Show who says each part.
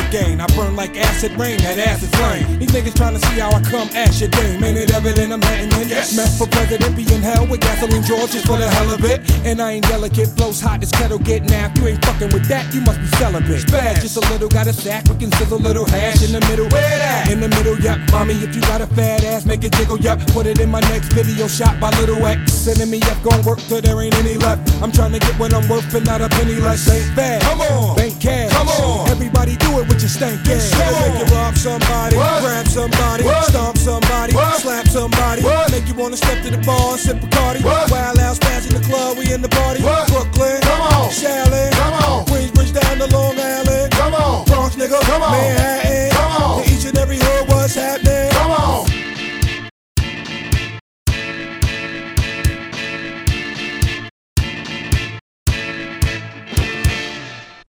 Speaker 1: game. I burn like acid rain, that acid flame. These niggas trying to see how I come at your game. Ain't it evident I'm hitting in? Yes. Meth for president, be in hell with gasoline drawers just for the hell of it. And I ain't delicate, flows hot, this kettle getting after. You ain't fucking with that, you must be celibate. Spaz, just a little, got a sack, we can sizzle a little hash in the middle. Where that? In the middle, yup. Mommy, if you got a fat ass, make it jiggle, yup. Put it in my next video shot by Little X. Sending me up, gon' work till there ain't any left. I'm trying to get what I'm worth and not a penny less. Ain't bad. Come on, bank cash. Come on, everybody do it with your stank ass. Make you rob somebody, grab somebody, stomp somebody, slap somebody. Make you wanna step to the bar and sip Bacardi. Wild out, smash in the club, we in the party. Brooklyn, come on, shout